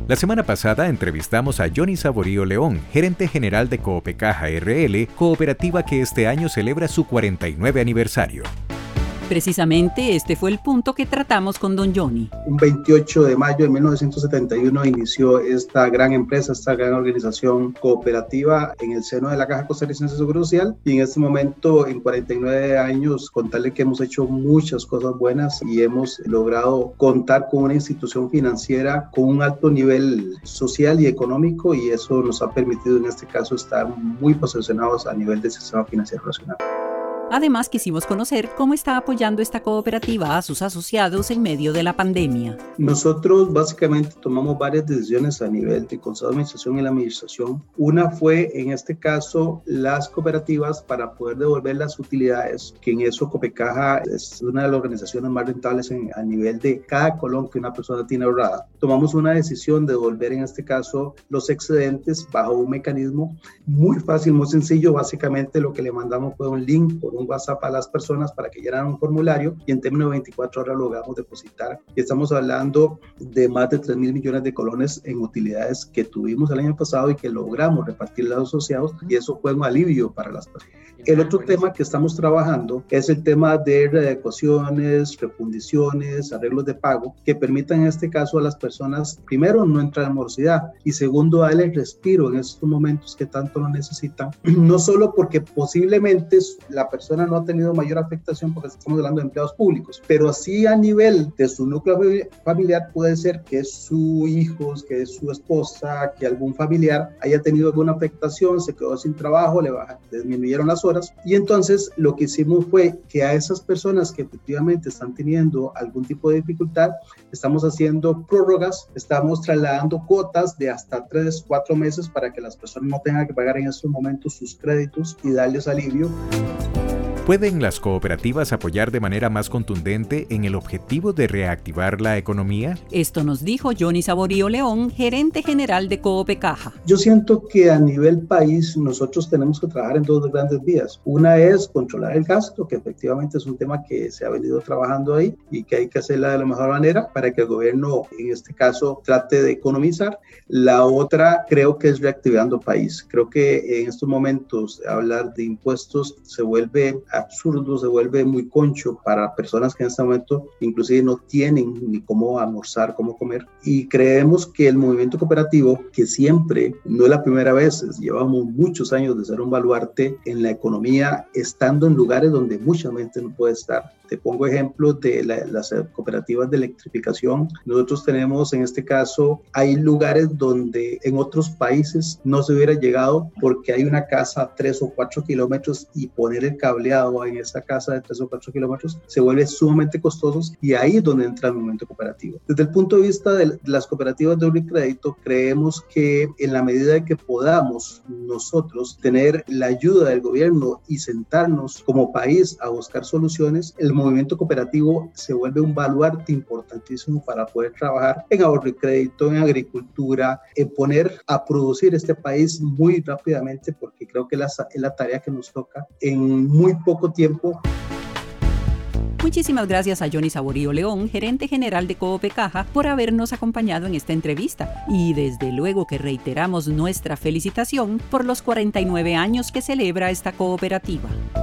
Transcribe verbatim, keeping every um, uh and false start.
La semana pasada entrevistamos a Johnny Saborío León, gerente general de Coopecaja R L, cooperativa que este año celebra su cuarenta y nueve aniversario. Precisamente este fue el punto que tratamos con don Johnny. Un veintiocho de mayo de mil novecientos setenta y uno inició esta gran empresa, esta gran organización cooperativa en el seno de la Caja Costarricense de Seguro Social, y en este momento, en cuarenta y nueve años, contarle que hemos hecho muchas cosas buenas y hemos logrado contar con una institución financiera con un alto nivel social y económico, y eso nos ha permitido en este caso estar muy posicionados a nivel del sistema financiero nacional. Además, quisimos conocer cómo está apoyando esta cooperativa a sus asociados en medio de la pandemia. Nosotros básicamente tomamos varias decisiones a nivel de Consejo de Administración y la Administración. Una fue, en este caso, las cooperativas para poder devolver las utilidades, que en eso Coopecaja es una de las organizaciones más rentables en, a nivel de cada colón que una persona tiene ahorrada. Tomamos una decisión de devolver, en este caso, los excedentes bajo un mecanismo muy fácil, muy sencillo. Básicamente lo que le mandamos fue un link por un WhatsApp a las personas para que llenaran un formulario, y en términos de veinticuatro horas logramos depositar. Y estamos hablando de más de tres mil millones de colones en utilidades que tuvimos el año pasado y que logramos repartir a los asociados, y eso fue un alivio para las personas. El otro tema que estamos trabajando es el tema de readecuaciones, refundiciones, arreglos de pago, que permitan en este caso a las personas, primero, no entrar en morosidad, y segundo, darle el respiro en estos momentos que tanto lo necesitan, no solo porque posiblemente la persona no ha tenido mayor afectación porque estamos hablando de empleados públicos, pero así a nivel de su núcleo familiar puede ser que su hijo, que su esposa, que algún familiar haya tenido alguna afectación, se quedó sin trabajo, le baja, disminuyeron las horas, y entonces lo que hicimos fue que a esas personas que efectivamente están teniendo algún tipo de dificultad, estamos haciendo prórrogas, estamos trasladando cuotas de hasta tres, cuatro meses para que las personas no tengan que pagar en estos momentos sus créditos y darles alivio. ¿Pueden las cooperativas apoyar de manera más contundente en el objetivo de reactivar la economía? Esto nos dijo Johnny Saborío León, gerente general de Coopecaja. Yo siento que a nivel país nosotros tenemos que trabajar en dos grandes vías. Una es controlar el gasto, que efectivamente es un tema que se ha venido trabajando ahí y que hay que hacerla de la mejor manera para que el gobierno, en este caso, trate de economizar. La otra creo que es reactivando país. Creo que en estos momentos hablar de impuestos se vuelve absurdo, se vuelve muy concho para personas que en este momento inclusive no tienen ni cómo almorzar, cómo comer, y creemos que el movimiento cooperativo, que siempre, no es la primera vez, llevamos muchos años de ser un baluarte en la economía, estando en lugares donde mucha gente no puede estar. Te pongo ejemplos de la, las cooperativas de electrificación. Nosotros tenemos, en este caso, hay lugares donde en otros países no se hubiera llegado porque hay una casa a tres o cuatro kilómetros y poner el cableado en esa casa de tres o cuatro kilómetros se vuelve sumamente costoso, y ahí es donde entra el movimiento cooperativo. Desde el punto de vista de las cooperativas de obra y crédito, creemos que en la medida de que podamos nosotros tener la ayuda del gobierno y sentarnos como país a buscar soluciones, el movimiento cooperativo se vuelve un baluarte importantísimo para poder trabajar en ahorro y crédito, en agricultura, en poner a producir este país muy rápidamente, porque creo que la, es la tarea que nos toca en muy poco tiempo. Muchísimas gracias a Johnny Saborío León, gerente general de Coopecaja, por habernos acompañado en esta entrevista, y desde luego que reiteramos nuestra felicitación por los cuarenta y nueve años que celebra esta cooperativa.